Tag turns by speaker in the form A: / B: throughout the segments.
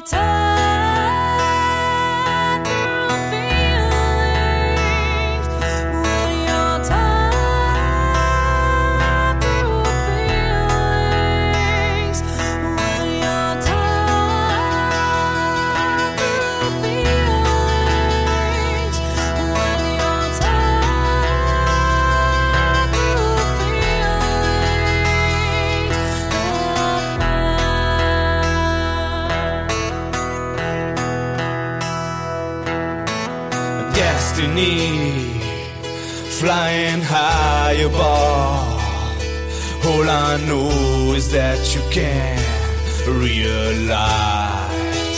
A: tired through feelings, when you're tired through feelings, when you're tired through feelings, when you're tired through
B: Destiny, flying high above. All I know is that you can't realize.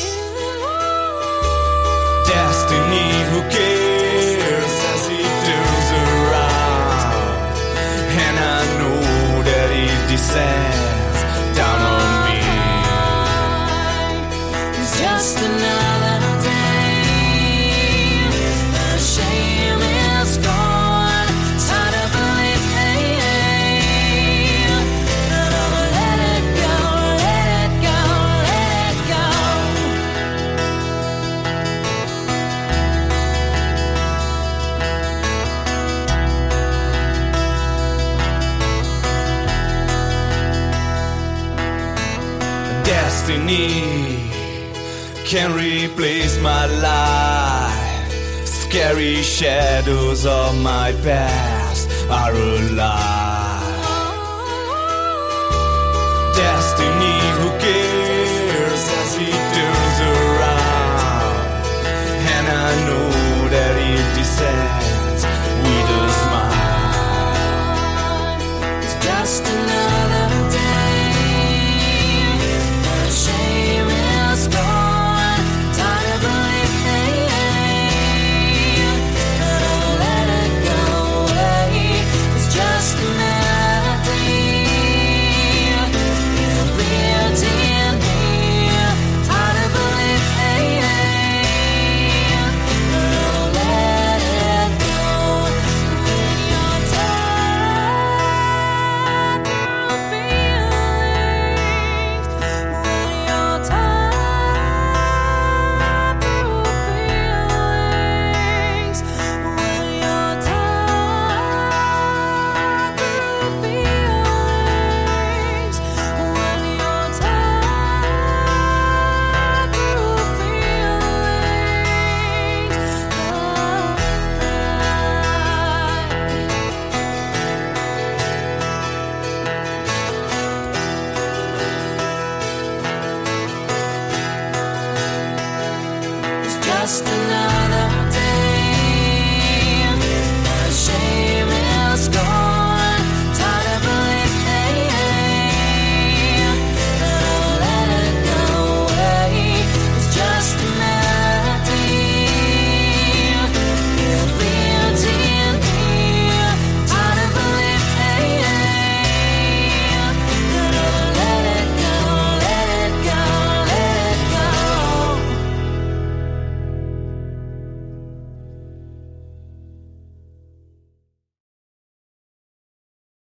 B: Destiny, who cares as he turns around? And I know that it descends down on me.
A: It's just another day. The shame is gone. Time to believe pain. And I'ma let it go, let it go, let it go.
B: Destiny can replace my life. Scary shadows of my past are alive. Destiny, who cares as he turns around? And I know that it descends with a smile.
A: It's just another day. The shame is gone. Time to believe pain. And I'll let it go away. It's just another day. It'll be a D&D. Time to believe pain. And I'll let it go. When you're tired through feelings, when you're tired through feelings, when you're tired through feelings, when you're tired through feelings, it's just another